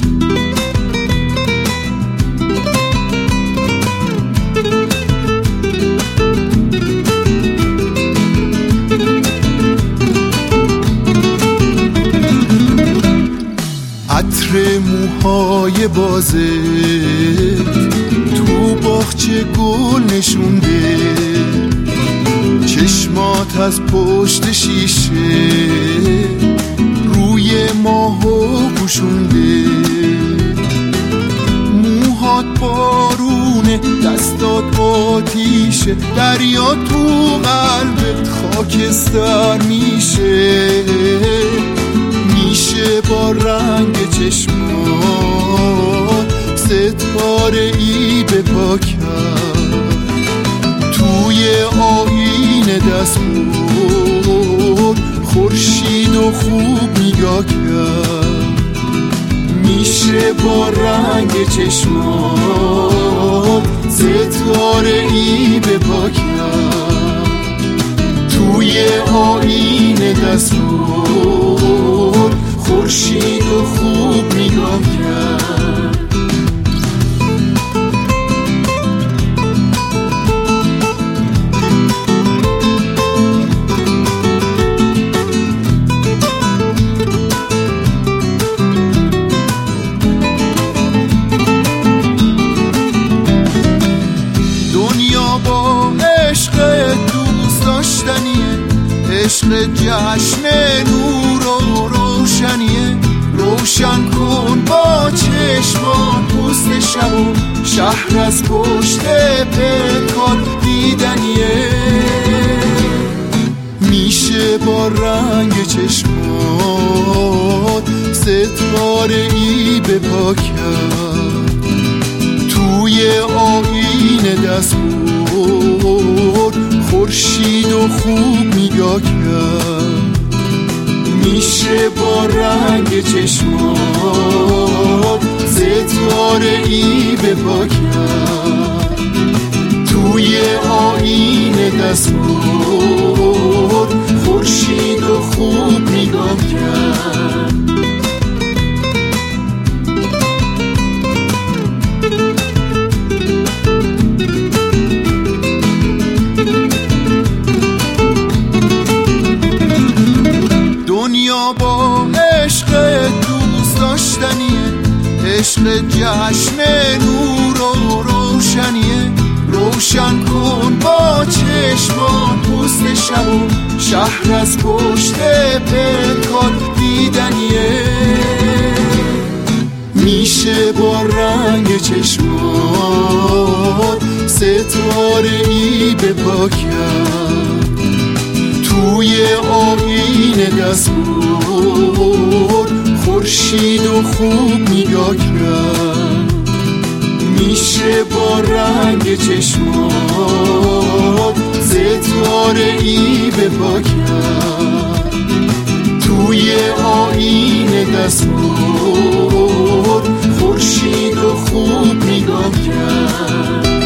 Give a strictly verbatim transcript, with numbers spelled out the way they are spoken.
عطر موهای بازه تو باغچه گل نشونده، چشمات از پشت شیشه روی ماهو پوشونده، موهات بارونه دستات آتیشه، دریا تو قلبت خاکستر میشه، میشه با رنگ چشمات ستاره ای به پا کرد، توی آینه دستور خورشید و خوب نگاه کرد، میشه با رنگ چشمات ستاره ای به پا کرد، توی آینه دستور خورشید و خوب نگاه کرد. دنیا با عشق دوست داشتنیه، عشق جشن نور و روشنیه، روشن کن با چشمان پوست شب و شهر از پشت پنهان دیدنیه، میشه با رنگ چشمات ستاره ای به پا کرد، توی آینه دستور خورشید و خوب نگاه کرد، میشه با رنگ چشمات ستاره ای به پا کرد، توی آینه دستور خورشید و خوب نگاه کرد. دنیا با عشق دوست داشتنیه، عشق جشن نور و روشنیه، روشن کن با چشمان پوست شب و شهر از پشت پنهان دیدنیه، میشه با رنگ چشمات ستاره ای به پا کرد، توی آینه دستور خورشید و خوب نگاه کرد، میشه با رنگ چشمات ستاره ای به پا کرد، توی آینه دستور خورشید و خوب نگاه کرد.